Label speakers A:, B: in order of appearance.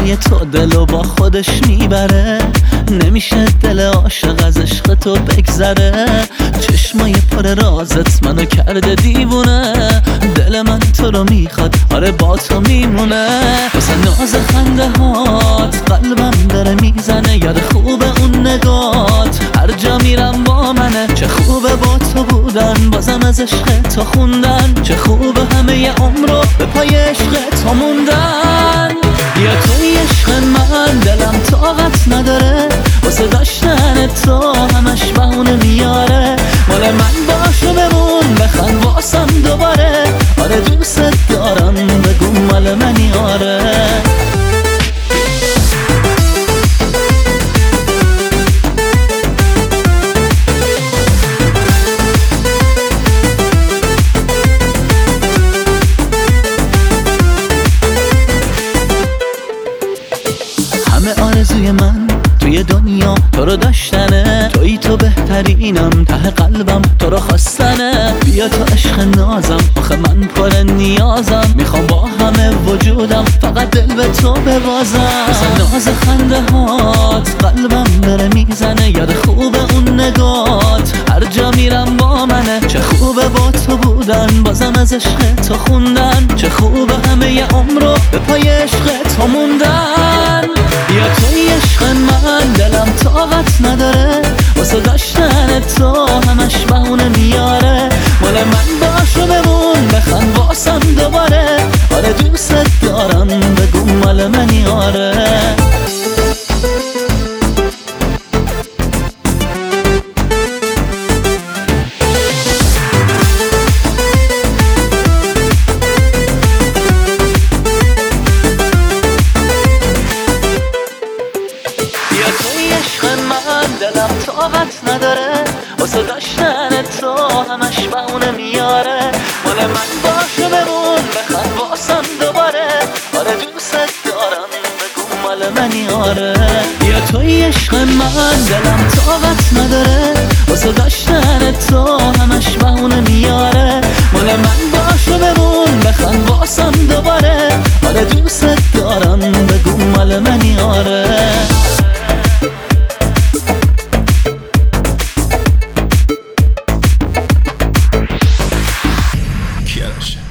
A: چشمای تو دلو با خودش میبره، نمیشه دل عاشق از عشق تو بگذره. چشمای پر رازت منو کرده دیوونه، دل من تو رو میخواد، آره با تو میمونه. واسه ناز خنده هات قلبم داره میزنه، یاد خوب اون نگات هر جا میرم با منه. چه خوبه با تو بودن، بازم از عشق تو خوندن، چه خوبه همه عمرو به پای عشق تو موندن. بیا توی عشق من، دلم طاقت نداره واسه داشتن تو، همش بهونه میاره. مال من باشو بمون، بخند واسم دوباره، آره دوست دارم بگو مال منی آره. همه آرزوی من توی دنیا تو رو داشتنه، توی تو بهترینم، ته قلبم تو رو خواستنه. بیا تو عشق نازم، آخه من پر نیازم، میخوام با همه وجودم فقط دل به تو ببازم. ناز خنده هات قلبم داره میزنه، یاد خوب اون نگات هر جا میرم با منه. چه خوبه با تو بودن، بازم از عشق تو خوندن، چه خوبه همه عمرو به پای عشق تو موندن. بیا توی عشق من، دلم طاقت نداره واسه داشتن تو، همش بهونه میاره. مال من باشو بمون، بخند واسم دوباره، آره دوست دارم بگو مال منی آره. دلم طاقت نداره واسه داشتن تو، همش بهونه میاره. مال من باشو بمون، بخند واسم دوباره، آره دوست دارم بگو مال منی آره. بیا توی عشق من، دلم طاقت نداره واسه داشتن تو، همش بهونه میاره. مال من باشو بمون، بخند واسم دوباره، آره دوست دارم بگو مال منی آره.